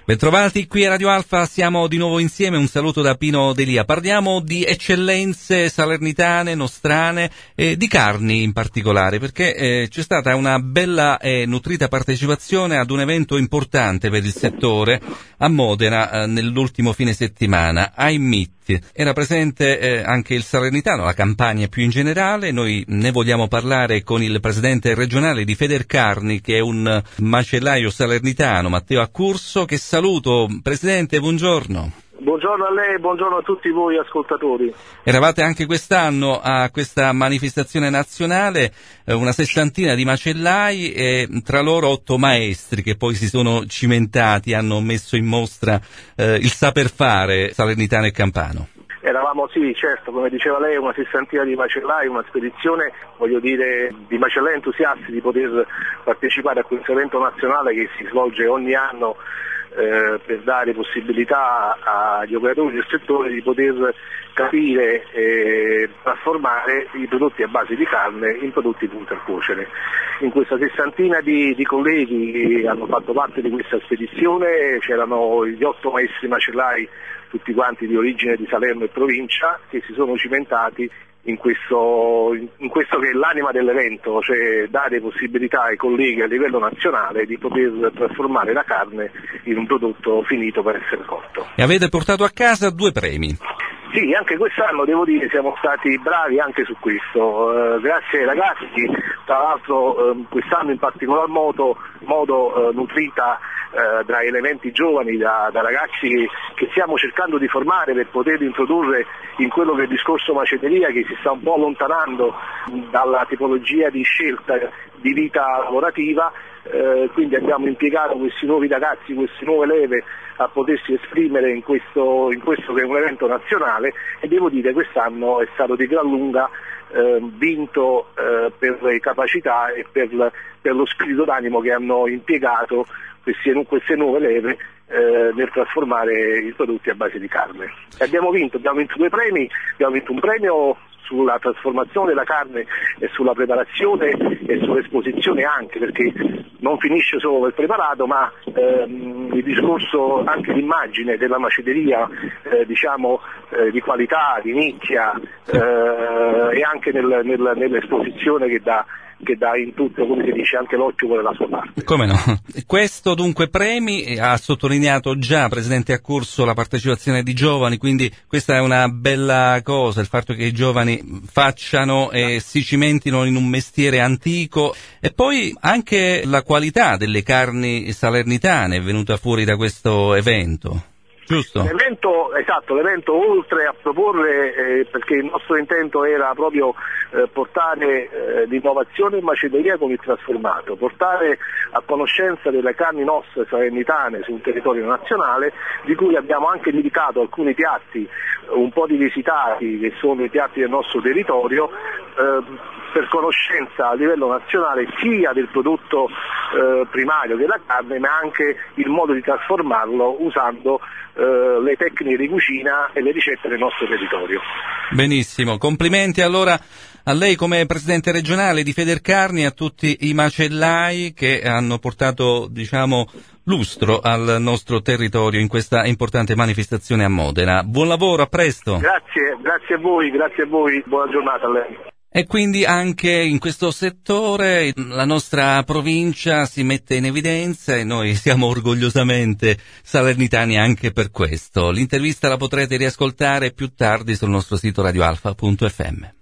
Bentrovati qui a Radio Alfa, siamo di nuovo insieme, un saluto da Pino Delia. Parliamo di eccellenze salernitane, nostrane, di carni in particolare, perché c'è stata una bella e nutrita partecipazione ad un evento importante per il settore a Modena nell'ultimo fine settimana, ai Meet. Era presente anche il Salernitano, la Campania più in generale. Noi ne vogliamo parlare con il presidente regionale di Federcarni, che è un macellaio salernitano, Matteo Accurso, che saluto. Presidente, buongiorno. Buongiorno a lei, buongiorno a tutti voi ascoltatori. Eravate anche quest'anno a questa manifestazione nazionale, una sessantina di macellai e tra loro 8 maestri che poi si sono cimentati, hanno messo in mostra il saper fare salernitano e campano. Eravamo, sì, certo, come diceva lei, una sessantina di macellai, una spedizione, voglio dire, di macellai entusiasti di poter partecipare a questo evento nazionale che si svolge ogni anno per dare possibilità agli operatori del settore di poter capire e trasformare i prodotti a base di carne in prodotti punti a cuocere. In questa sessantina di colleghi che hanno fatto parte di questa spedizione c'erano gli 8 maestri macellai, tutti quanti di origine di Salerno e provincia, che si sono cimentati in questo che è l'anima dell'evento, cioè dare possibilità ai colleghi a livello nazionale di poter trasformare la carne in un prodotto finito per essere cotto. E avete portato a casa 2 premi. Sì, anche quest'anno devo dire siamo stati bravi anche su questo, grazie ai ragazzi, tra l'altro quest'anno in particolar modo nutrita da elementi giovani, da ragazzi che stiamo cercando di formare per poter introdurre in quello che è il discorso macelleria, che si sta un po' allontanando dalla tipologia di scelta di vita lavorativa, quindi abbiamo impiegato questi nuovi ragazzi, queste nuove leve a potersi esprimere in questo che è un evento nazionale, e devo dire quest'anno è stato di gran lunga vinto per le capacità e per lo spirito d'animo che hanno impiegato queste nuove leve nel trasformare i prodotti a base di carne. Abbiamo vinto 2 premi, abbiamo vinto un premio sulla trasformazione della carne e sulla preparazione e sull'esposizione anche, perché non finisce solo il preparato, ma il discorso anche l'immagine della macelleria di qualità, di nicchia e anche nell'esposizione che dà in tutto, come si dice, anche l'occhio vuole la sua parte. Come no? Questo dunque premi, ha sottolineato già Presidente Accurso la partecipazione di giovani, quindi questa è una bella cosa, il fatto che i giovani facciano e si cimentino in un mestiere antico, e poi anche la qualità delle carni salernitane è venuta fuori da questo evento. Giusto. L'evento oltre a proporre, perché il nostro intento era proprio portare l'innovazione in macelleria con il trasformato, portare a conoscenza delle carni nostre salernitane sul territorio nazionale, di cui abbiamo anche indicato alcuni piatti un po' rivisitati, che sono i piatti del nostro territorio, per conoscenza a livello nazionale sia del prodotto primario della carne, ma anche il modo di trasformarlo usando le tecniche di cucina e le ricette del nostro territorio. Benissimo, complimenti allora a lei come presidente regionale di Federcarni e a tutti i macellai che hanno portato, lustro al nostro territorio in questa importante manifestazione a Modena. Buon lavoro, a presto. Grazie a voi, buona giornata a lei. E quindi anche in questo settore la nostra provincia si mette in evidenza e noi siamo orgogliosamente salernitani anche per questo. L'intervista la potrete riascoltare più tardi sul nostro sito radioalfa.fm.